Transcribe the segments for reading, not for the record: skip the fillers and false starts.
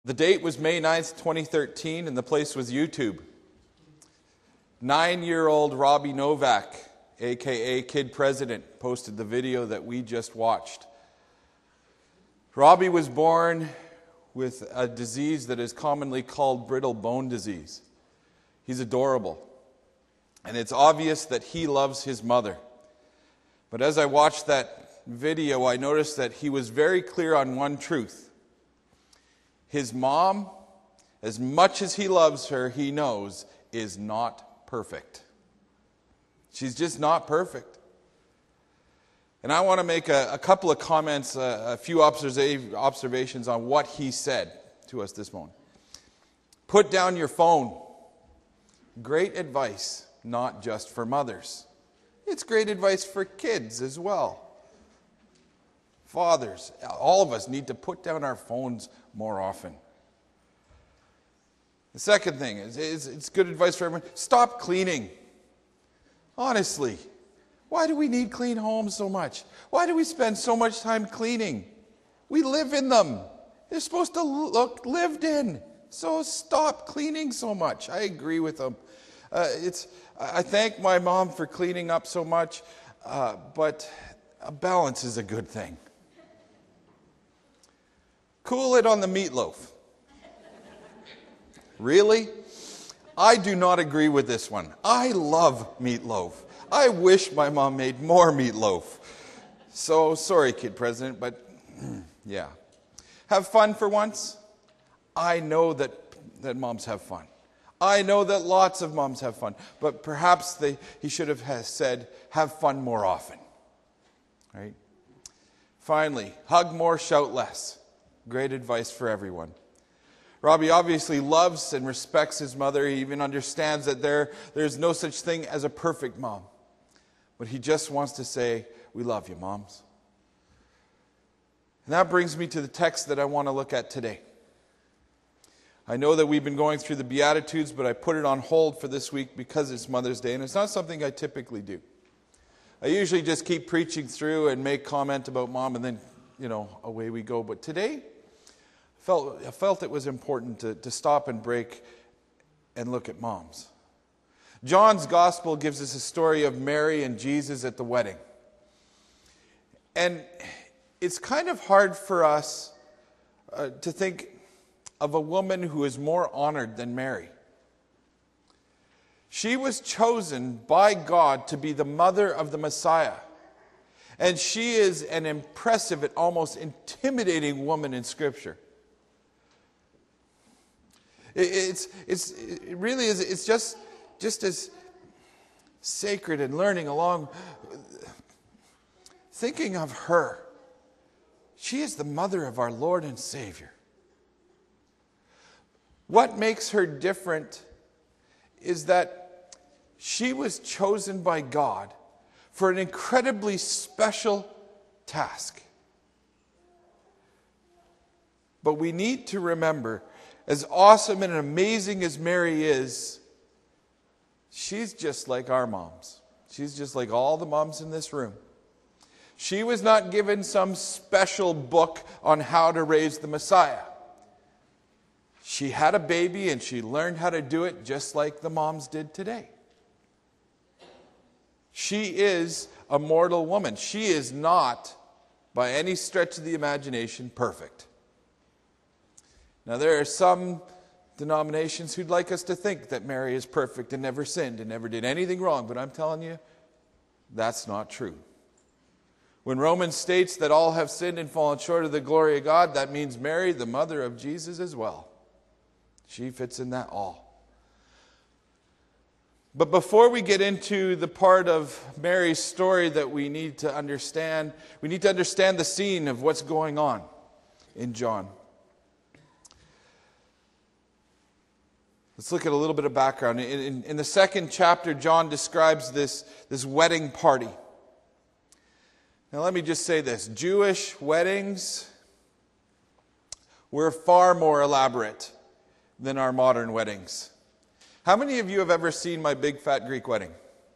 The date was May 9th, 2013, and the place was YouTube. 9-year-old Robbie Novak, a.k.a. Kid President, posted the video that we just watched. Robbie was born with a disease that is commonly called brittle bone disease. He's adorable, and it's obvious that he loves his mother. But as I watched that video, I noticed that he was very clear on one truth. His mom, as much as he loves her, he knows, is not perfect. She's just not perfect. And I want to make a couple of comments, a few observations on what he said to us this morning. Put down your phone. Great advice, not just for mothers. It's great advice for kids as well. Fathers, all of us need to put down our phones more often. The second thing is it's good advice for everyone. Stop cleaning. Honestly, why do we need clean homes so much? Why do we spend so much time cleaning? We live in them. They're supposed to look lived in. So stop cleaning so much. I agree with them. I thank my mom for cleaning up so much, but a balance is a good thing. Cool it on the meatloaf. Really? I do not agree with this one. I love meatloaf. I wish my mom made more meatloaf. So, sorry, Kid President, but yeah. Have fun for once. I know that moms have fun. I know that lots of moms have fun. But perhaps he should have said, have fun more often. Right? Finally, hug more, shout less. Great advice for everyone. Robbie obviously loves and respects his mother. He even understands that there's no such thing as a perfect mom. But he just wants to say, we love you, moms. And that brings me to the text that I want to look at today. I know that we've been going through the Beatitudes, but I put it on hold for this week because it's Mother's Day, and it's not something I typically do. I usually just keep preaching through and make comment about mom, and then, away we go. But today, I felt it was important to stop and break and look at moms. John's gospel gives us a story of Mary and Jesus at the wedding. And it's kind of hard for us to think of a woman who is more honored than Mary. She was chosen by God to be the mother of the Messiah. And she is an impressive and almost intimidating woman in Scripture. It really is. It's just as sacred and learning along, thinking of her. She is the mother of our Lord and Savior. What makes her different is that she was chosen by God for an incredibly special task. But we need to remember, as awesome and amazing as Mary is, she's just like our moms. She's just like all the moms in this room. She was not given some special book on how to raise the Messiah. She had a baby and she learned how to do it just like the moms did today. She is a mortal woman. She is not, by any stretch of the imagination, perfect. Now, there are some denominations who'd like us to think that Mary is perfect and never sinned and never did anything wrong, but I'm telling you, that's not true. When Romans states that all have sinned and fallen short of the glory of God, that means Mary, the mother of Jesus, as well. She fits in that all. But before we get into the part of Mary's story that we need to understand the scene of what's going on in John. Let's look at a little bit of background. In the second chapter, John describes this wedding party. Now let me just say this. Jewish weddings were far more elaborate than our modern weddings. How many of you have ever seen My Big Fat Greek Wedding?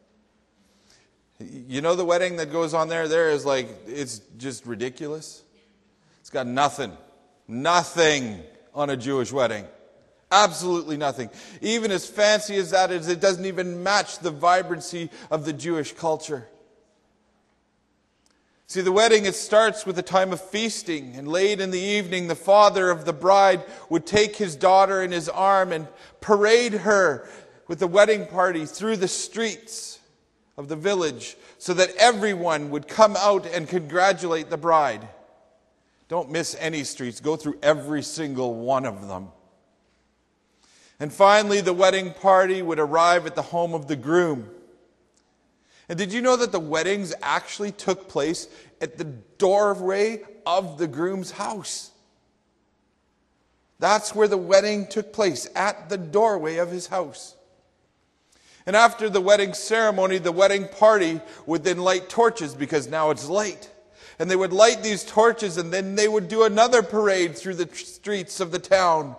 You know the wedding that goes on there? There is it's just ridiculous. It's got nothing on a Jewish wedding. Absolutely nothing. Even as fancy as that is, it doesn't even match the vibrancy of the Jewish culture. See, the wedding, it starts with a time of feasting, and late in the evening, the father of the bride would take his daughter in his arm and parade her with the wedding party through the streets of the village so that everyone would come out and congratulate the bride. Don't miss any streets. Go through every single one of them. And finally, the wedding party would arrive at the home of the groom. And did you know that the weddings actually took place at the doorway of the groom's house? That's where the wedding took place, at the doorway of his house. And after the wedding ceremony, the wedding party would then light torches, because now it's light. And they would light these torches, and then they would do another parade through the streets of the town.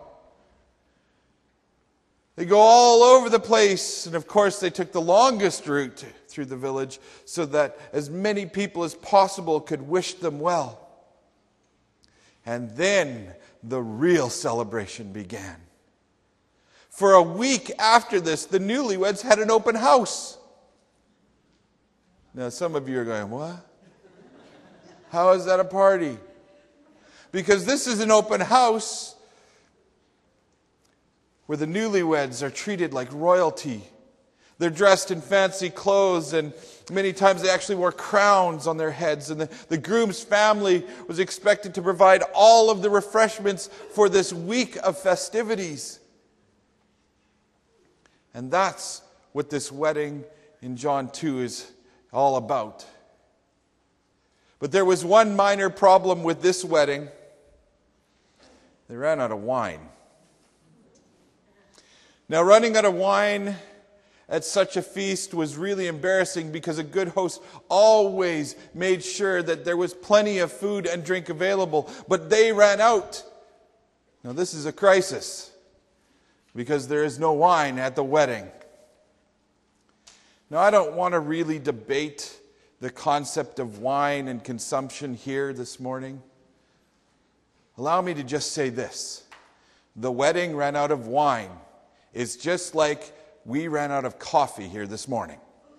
They go all over the place, and of course they took the longest route through the village so that as many people as possible could wish them well. And then the real celebration began. For a week after this, the newlyweds had an open house. Now some of you are going, what? How is that a party? Because this is an open house where the newlyweds are treated like royalty. They're dressed in fancy clothes, and many times they actually wore crowns on their heads. And the groom's family was expected to provide all of the refreshments for this week of festivities. And that's what this wedding in John 2 is all about. But there was one minor problem with this wedding. They ran out of wine. Now, running out of wine at such a feast was really embarrassing, because a good host always made sure that there was plenty of food and drink available. But they ran out. Now, this is a crisis, because there is no wine at the wedding. Now, I don't want to really debate the concept of wine and consumption here this morning. Allow me to just say this. The wedding ran out of wine. It's just like we ran out of coffee here this morning.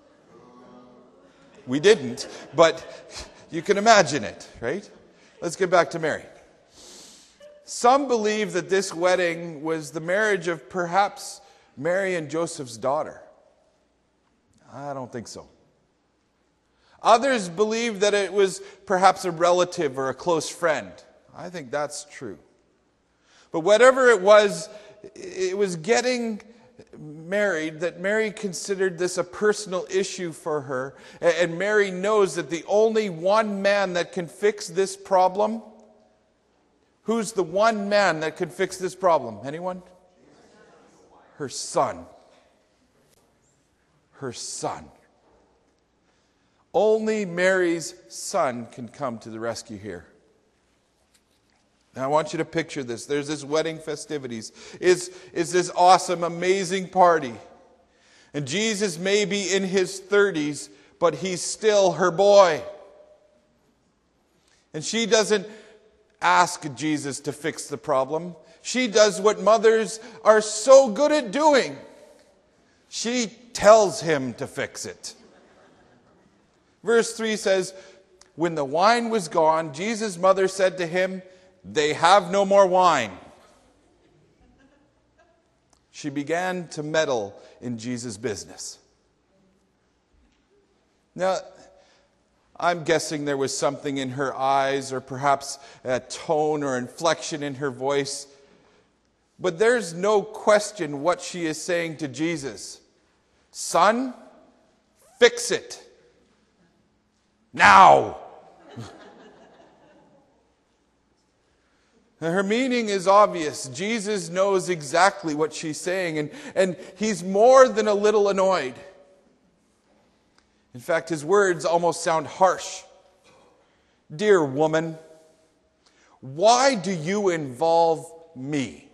We didn't, but you can imagine it, right? Let's get back to Mary. Some believe that this wedding was the marriage of perhaps Mary and Joseph's daughter. I don't think so. Others believe that it was perhaps a relative or a close friend. I think that's true. But whatever it was getting married, that Mary considered this a personal issue for her. And Mary knows that the only one man that can fix this problem. Who's the one man that can fix this problem? Anyone? Her son. Her son. Only Mary's son can come to the rescue here. Now I want you to picture this. There's this wedding festivities. It's this awesome, amazing party. And Jesus may be in his 30s, but he's still her boy. And she doesn't ask Jesus to fix the problem. She does what mothers are so good at doing. She tells him to fix it. Verse 3 says, when the wine was gone, Jesus' mother said to him, "They have no more wine." She began to meddle in Jesus' business. Now, I'm guessing there was something in her eyes, or perhaps a tone or inflection in her voice. But there's no question what she is saying to Jesus. Son, fix it. Now. Her meaning is obvious. Jesus knows exactly what she's saying, and he's more than a little annoyed. In fact, his words almost sound harsh. Dear woman, why do you involve me?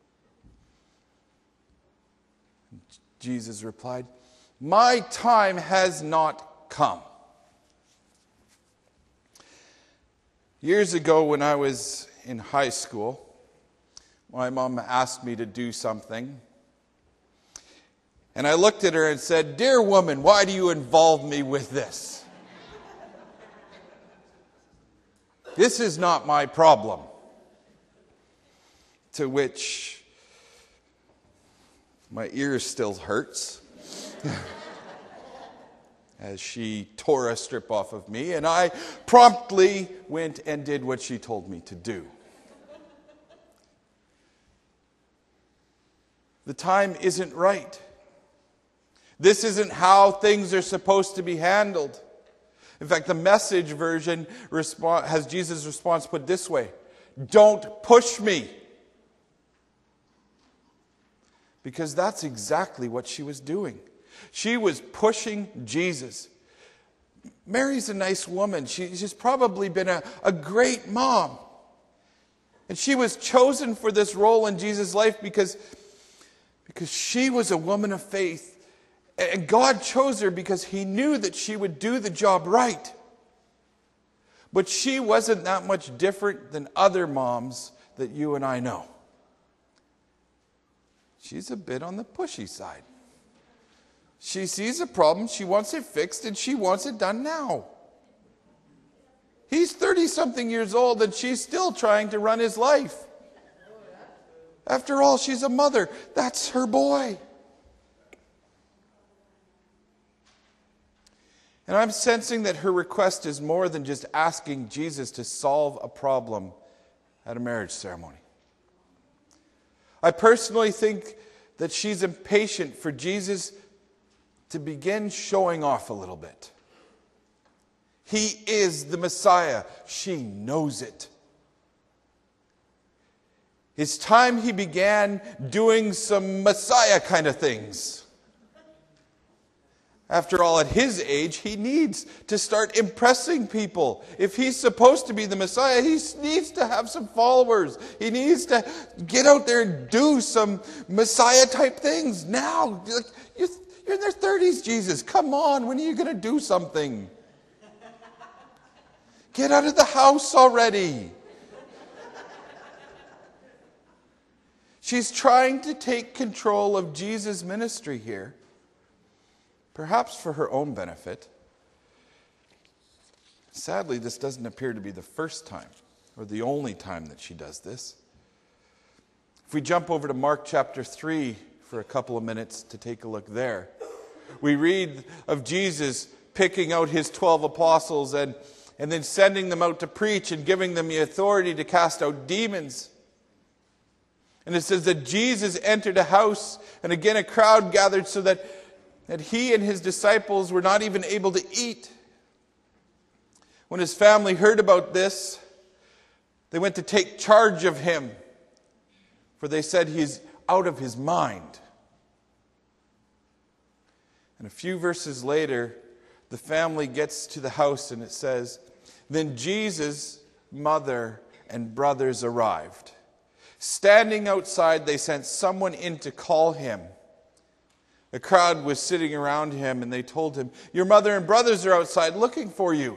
Jesus replied, my time has not come. Years ago, when I was in high school, my mom asked me to do something. And I looked at her and said, "Dear woman, why do you involve me with this? This is not my problem." To which my ear still hurts as she tore a strip off of me, and I promptly went and did what she told me to do. The time isn't right. This isn't how things are supposed to be handled. In fact, the Message version has Jesus' response put this way: "Don't push me." Because that's exactly what she was doing. She was pushing Jesus. Mary's a nice woman. She's probably been a great mom. And she was chosen for this role in Jesus' life because she was a woman of faith. And God chose her because He knew that she would do the job right. But she wasn't that much different than other moms that you and I know. She's a bit on the pushy side. She sees a problem, she wants it fixed, and she wants it done now. He's 30-something years old, and she's still trying to run his life. After all, she's a mother. That's her boy. And I'm sensing that her request is more than just asking Jesus to solve a problem at a marriage ceremony. I personally think that she's impatient for Jesus to begin showing off a little bit. He is the Messiah. She knows it. It's time He began doing some Messiah kind of things. After all, at His age, He needs to start impressing people. If He's supposed to be the Messiah, He needs to have some followers. He needs to get out there and do some Messiah-type things now. You're in their 30s, Jesus. Come on, when are you going to do something? Get out of the house already. She's trying to take control of Jesus' ministry here. Perhaps for her own benefit. Sadly, this doesn't appear to be the first time or the only time that she does this. If we jump over to Mark chapter 3 for a couple of minutes to take a look there, we read of Jesus picking out His 12 apostles and then sending them out to preach and giving them the authority to cast out demons. And it says that Jesus entered a house, and again a crowd gathered so that He and His disciples were not even able to eat. When His family heard about this, they went to take charge of Him, for they said He's out of His mind. And a few verses later, the family gets to the house and it says, "Then Jesus' mother and brothers arrived. Standing outside, they sent someone in to call Him. The crowd was sitting around Him, and they told Him, 'Your mother and brothers are outside looking for you.'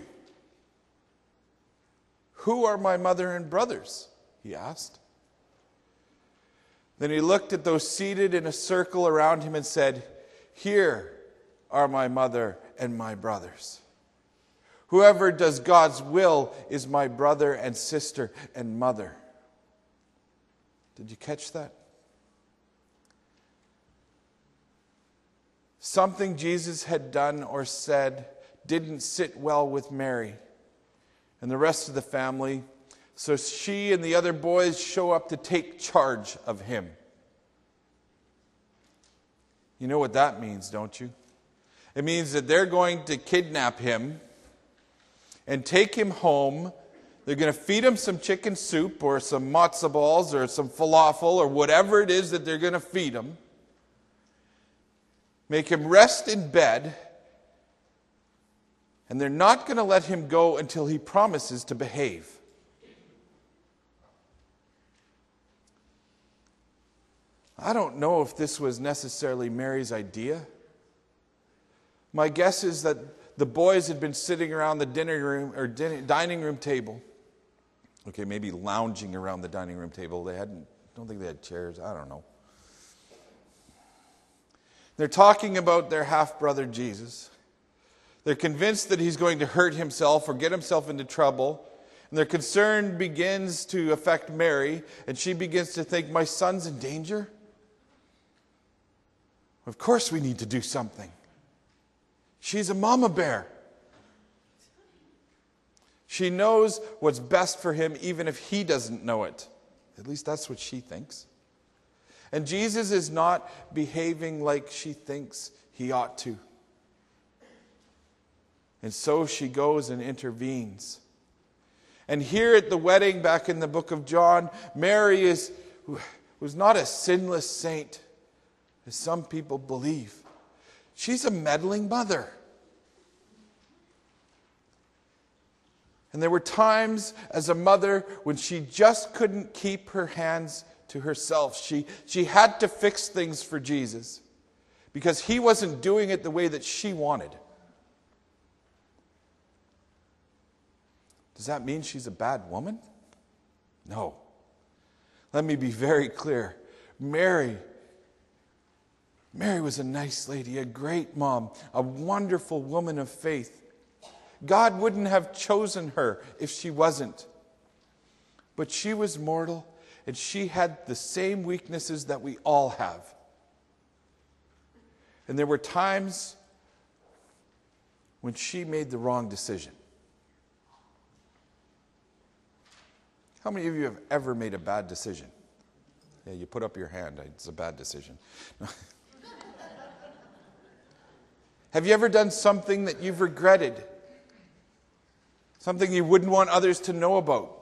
'Who are my mother and brothers?' He asked. Then He looked at those seated in a circle around Him and said, 'Here are my mother and my brothers. Whoever does God's will is my brother and sister and mother.'" Did you catch that? Something Jesus had done or said didn't sit well with Mary and the rest of the family, so she and the other boys show up to take charge of Him. You know what that means, don't you? It means that they're going to kidnap Him and take Him home. They're going to feed Him some chicken soup or some matzo balls or some falafel or whatever it is that they're going to feed Him. Make Him rest in bed, and they're not going to let Him go until He promises to behave. I don't know if this was necessarily Mary's idea. My guess is that the boys had been sitting around the dining room table. Okay, maybe lounging around the dining room table. They hadn't don't think they had chairs. I don't know. They're talking about their half-brother Jesus. They're convinced that he's going to hurt himself or get himself into trouble. And their concern begins to affect Mary, and she begins to think, my son's in danger? Of course we need to do something. She's a mama bear. She knows what's best for him even if he doesn't know it. At least that's what she thinks. And Jesus is not behaving like she thinks he ought to. And so she goes and intervenes. And here at the wedding, back in the book of John, Mary was not a sinless saint, as some people believe. She's a meddling mother. And there were times as a mother when she just couldn't keep her hands to herself. She had to fix things for Jesus because he wasn't doing it the way that she wanted. Does that mean she's a bad woman? No. Let me be very clear. Mary was a nice lady, a great mom, a wonderful woman of faith. God wouldn't have chosen her if she wasn't. But she was mortal, and she had the same weaknesses that we all have. And there were times when she made the wrong decision. How many of you have ever made a bad decision? Yeah, you put up your hand. It's a bad decision. Have you ever done something that you've regretted? Something you wouldn't want others to know about?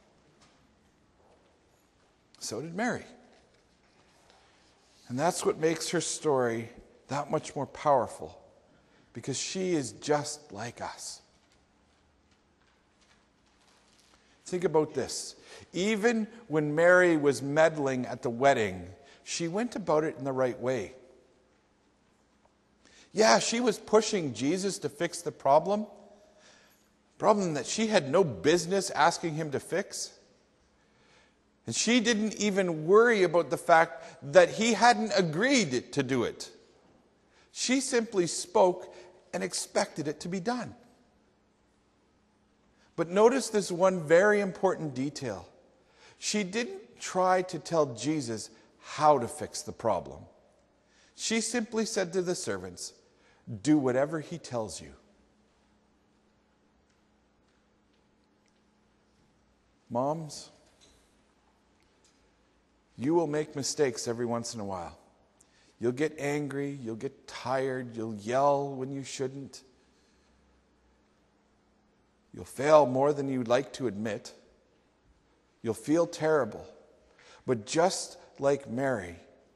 So did Mary. And that's what makes her story that much more powerful, because she is just like us. Think about this. Even when Mary was meddling at the wedding, she went about it in the right way. Yeah, she was pushing Jesus to fix the problem that she had no business asking him to fix. And she didn't even worry about the fact that he hadn't agreed to do it. She simply spoke and expected it to be done. But notice this one very important detail. She didn't try to tell Jesus how to fix the problem. She simply said to the servants, "Do whatever he tells you." Moms, you will make mistakes every once in a while. You'll get angry, you'll get tired, you'll yell when you shouldn't. You'll fail more than you'd like to admit. You'll feel terrible. But just like Mary,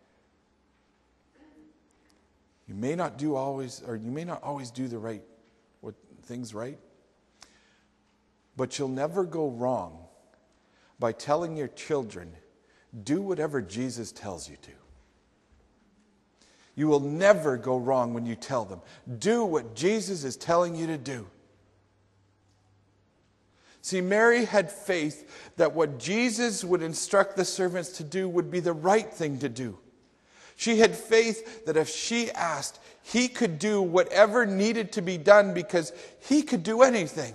you may not always do the right things right. But you'll never go wrong by telling your children, do whatever Jesus tells you to. You will never go wrong when you tell them, do what Jesus is telling you to do. See, Mary had faith that what Jesus would instruct the servants to do would be the right thing to do. She had faith that if she asked, he could do whatever needed to be done because he could do anything.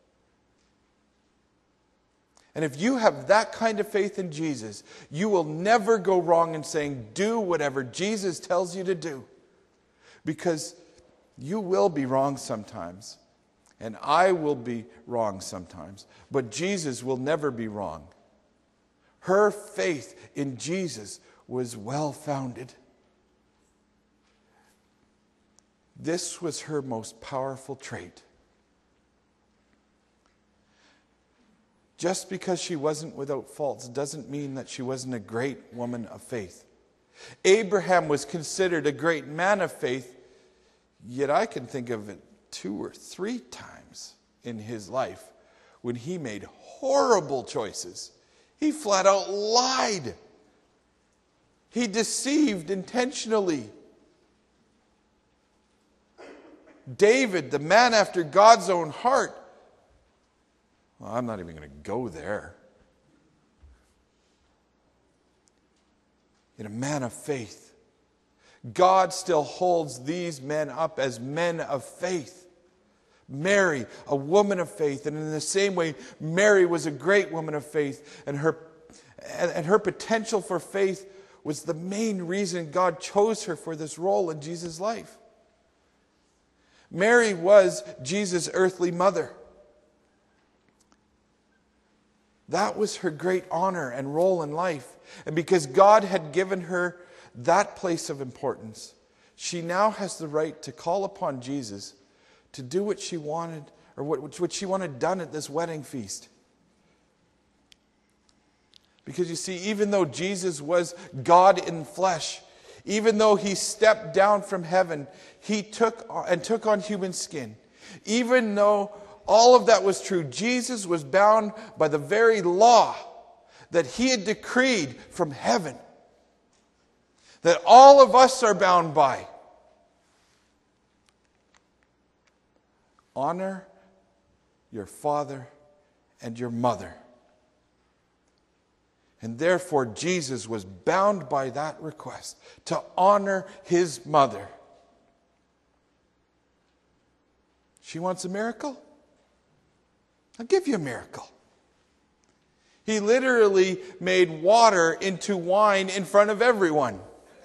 And if you have that kind of faith in Jesus, you will never go wrong in saying, do whatever Jesus tells you to do. Because you will be wrong sometimes. And I will be wrong sometimes. But Jesus will never be wrong. Her faith in Jesus was well-founded. This was her most powerful trait. Just because she wasn't without faults doesn't mean that she wasn't a great woman of faith. Abraham was considered a great man of faith, yet I can think of it 2 or 3 times in his life when he made horrible choices. He flat out lied. He deceived intentionally. David, the man after God's own heart. Well, I'm not even going to go there. in a man of faith. God still holds these men up as men of faith. Mary, a woman of faith, and in the same way, Mary was a great woman of faith, and her potential for faith was the main reason God chose her for this role in Jesus' life. Mary was Jesus' earthly mother. That was her great honor and role in life. And because God had given her that place of importance, she now has the right to call upon Jesus to do what she wanted, or what she wanted done at this wedding feast. Because you see, even though Jesus was God in flesh, even though he stepped down from heaven, he took on human skin. Even though all of that was true, Jesus was bound by the very law that he had decreed from heaven, that all of us are bound by. Honor your father and your mother. And therefore, Jesus was bound by that request to honor his mother. She wants a miracle? I'll give you a miracle. He literally made water into wine in front of everyone.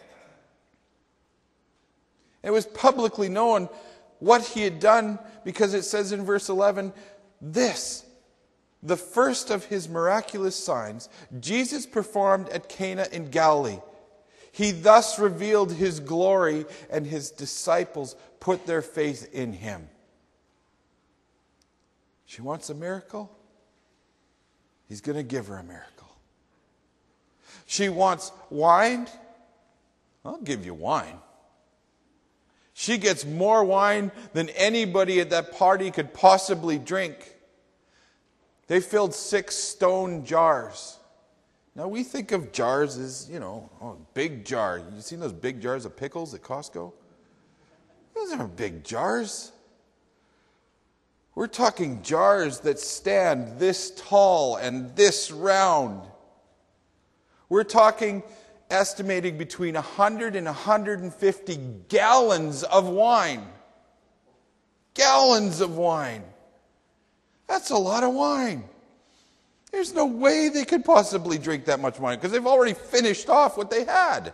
It was publicly known what he had done, because it says in verse 11, this, the first of his miraculous signs, Jesus performed at Cana in Galilee. He thus revealed his glory, and his disciples put their faith in him. She wants a miracle? He's going to give her a miracle. She wants wine? I'll give you wine. She gets more wine than anybody at that party could possibly drink. They filled 6 stone jars. Now we think of jars as, a big jar. You seen those big jars of pickles at Costco? Those aren't big jars. We're talking jars that stand this tall and this round. We're talking estimating between 100 and 150 gallons of wine. Gallons of wine. That's a lot of wine. There's no way they could possibly drink that much wine because they've already finished off what they had.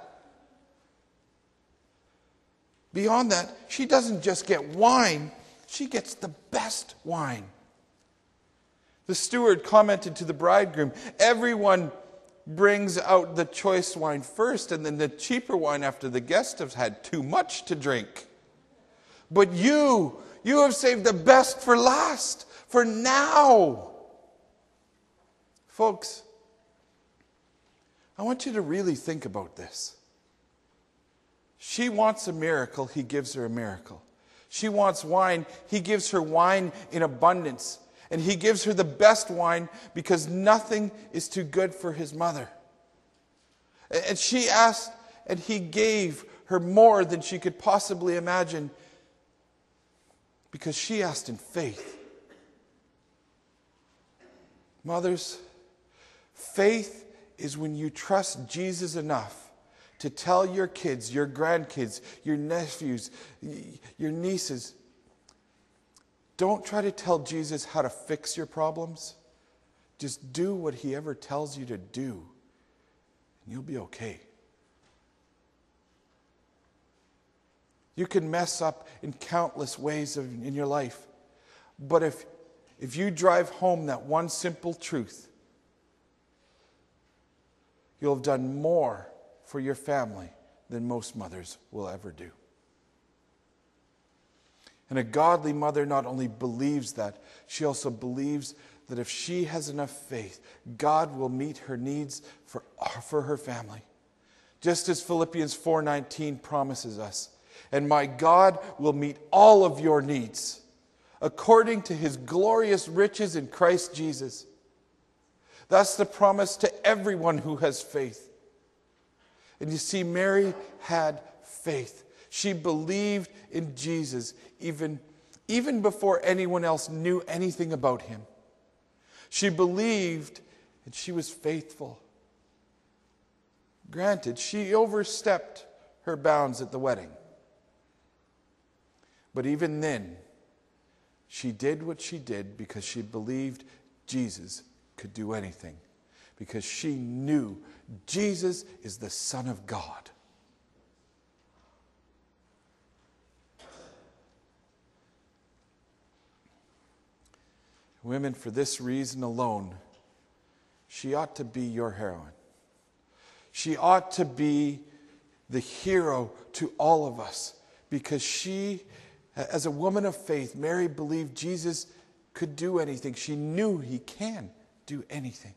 Beyond that, she doesn't just get wine, she gets the best wine. The steward commented to the bridegroom, everyone brings out the choice wine first and then the cheaper wine after the guests have had too much to drink. But you have saved the best for last, for now. Folks, I want you to really think about this. She wants a miracle, he gives her a miracle. She wants wine, he gives her wine in abundance. And he gives her the best wine because nothing is too good for his mother. And she asked, and he gave her more than she could possibly imagine because she asked in faith. Mothers, faith is when you trust Jesus enough to tell your kids, your grandkids, your nephews, your nieces, don't try to tell Jesus how to fix your problems. Just do what he ever tells you to do, and you'll be okay. You can mess up in countless ways in your life, but if you drive home that one simple truth, you'll have done more for your family than most mothers will ever do. And a godly mother not only believes that, she also believes that if she has enough faith, God will meet her needs for her family. Just as Philippians 4:19 promises us, and my God will meet all of your needs according to his glorious riches in Christ Jesus. That's the promise to everyone who has faith. And you see, Mary had faith. She believed in Jesus even before anyone else knew anything about him. She believed and she was faithful. Granted, she overstepped her bounds at the wedding. But even then, she did what she did because she believed Jesus could do anything. Because she knew Jesus is the Son of God. Women, for this reason alone, she ought to be your heroine. She ought to be the hero to all of us, because she, as a woman of faith, Mary believed Jesus could do anything. She knew he can do anything.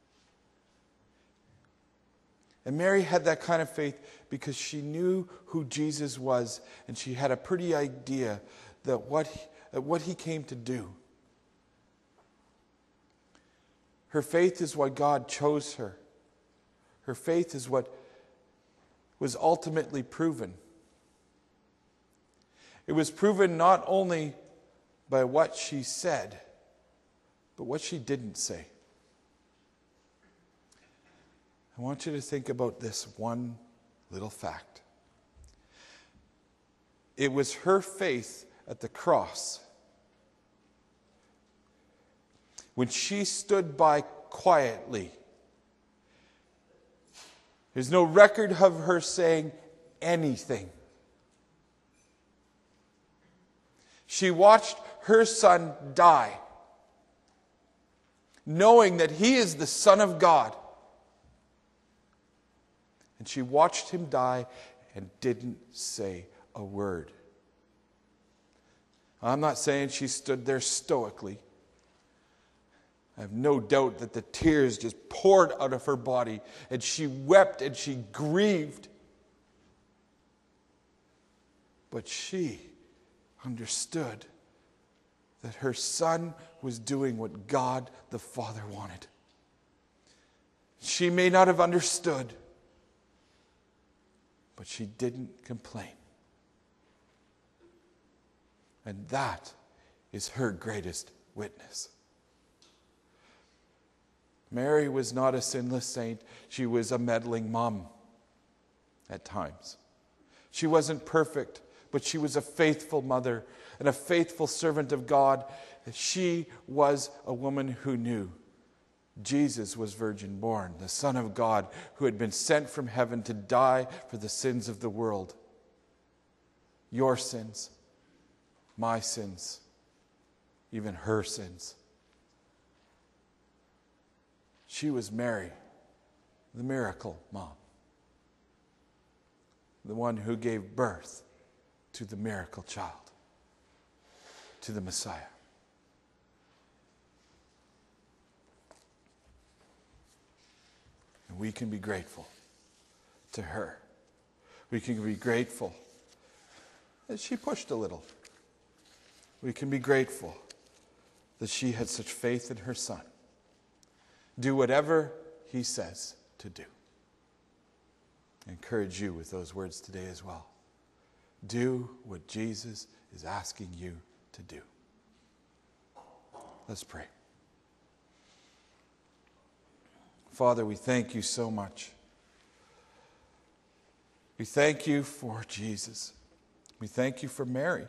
And Mary had that kind of faith because she knew who Jesus was, and she had a pretty idea that what he came to do. Her faith is what God chose her. Her faith is what was ultimately proven. It was proven not only by what she said, but what she didn't say. I want you to think about this one little fact. It was her faith at the cross, when she stood by quietly. There's no record of her saying anything. She watched her son die, knowing that he is the Son of God. And she watched him die and didn't say a word. I'm not saying she stood there stoically. I have no doubt that the tears just poured out of her body, and she wept and she grieved. But she understood that her son was doing what God the Father wanted. She may not have understood, but she didn't complain. And that is her greatest witness. Mary was not a sinless saint. She was a meddling mom at times. She wasn't perfect, but she was a faithful mother and a faithful servant of God. She was a woman who knew Jesus was virgin born, the Son of God, who had been sent from heaven to die for the sins of the world. Your sins, my sins, even her sins. She was Mary, the miracle mom, the one who gave birth to the miracle child, to the Messiah. And we can be grateful to her. We can be grateful that she pushed a little. We can be grateful that she had such faith in her son. Do whatever he says to do. I encourage you with those words today as well. Do what Jesus is asking you to do. Let's pray. Father, we thank you so much. We thank you for Jesus. We thank you for Mary,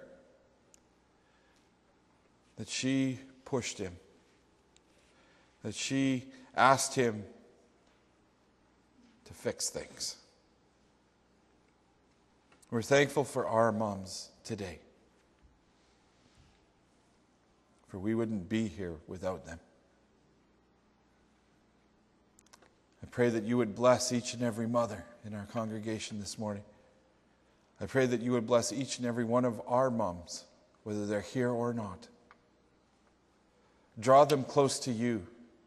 that she pushed him, that she asked him to fix things. We're thankful for our moms today, for we wouldn't be here without them. I pray that you would bless each and every mother in our congregation this morning. I pray that you would bless each and every one of our moms, whether they're here or not. Draw them close to you.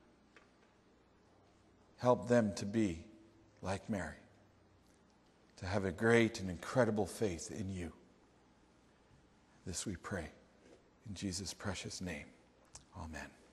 Help them to be like Mary, to have a great and incredible faith in you. This we pray in Jesus' precious name. Amen.